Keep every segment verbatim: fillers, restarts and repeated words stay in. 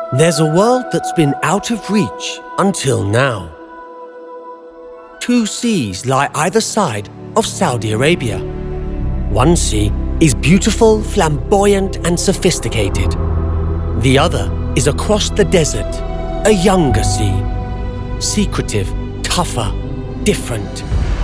There's a world that's been out of reach until now. Two seas lie either side of Saudi Arabia. One sea is beautiful, flamboyant, and sophisticated. The other is across the desert, a younger sea. Secretive, tougher, different.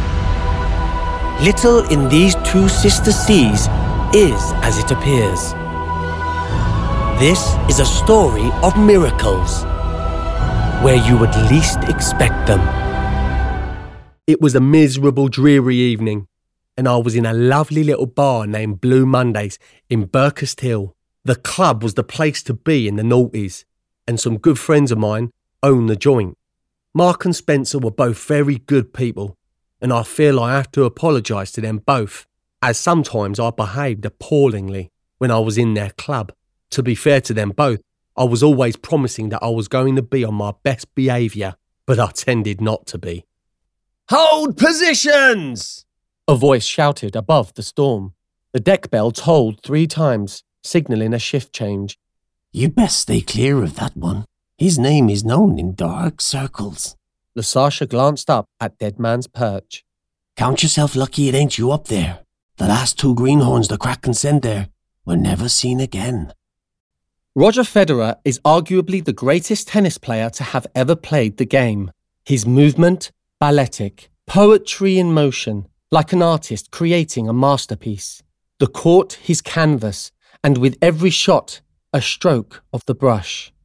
Little in these two sister seas is as it appears. This is a story of miracles, where you would least expect them. It was a miserable, dreary evening, and I was in a lovely little bar named Blue Mondays in Burkest Hill. The club was the place to be in the noughties, and some good friends of mine owned the joint. Mark and Spencer were both very good people, and I feel I have to apologise to them both, as sometimes I behaved appallingly when I was in their club. To be fair to them both, I was always promising that I was going to be on my best behaviour, but I tended not to be. "Hold positions!" A voice shouted above the storm. The deck bell tolled three times, signalling a shift change. "You best stay clear of that one. His name is known in dark circles." Lasasha glanced up at Dead Man's Perch. "Count yourself lucky it ain't you up there. The last two greenhorns the Kraken sent there were never seen again." Roger Federer is arguably the greatest tennis player to have ever played the game. His movement, balletic, poetry in motion, like an artist creating a masterpiece. The court his canvas, and with every shot, a stroke of the brush.